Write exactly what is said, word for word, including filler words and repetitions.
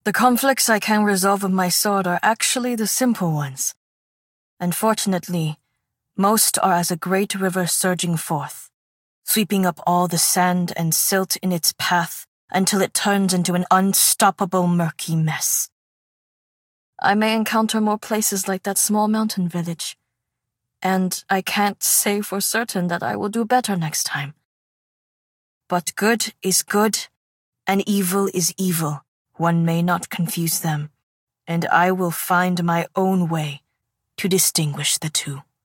The conflicts I can resolve with my sword are actually the simple ones. Unfortunately, most are as a great river surging forth, sweeping up all the sand and silt in its path until it turns into an unstoppable murky mess. I may encounter more places like that small mountain village, and I can't say for certain that I will do better next time. But good is good, and evil is evil. One may not confuse them, and I will find my own way to distinguish the two.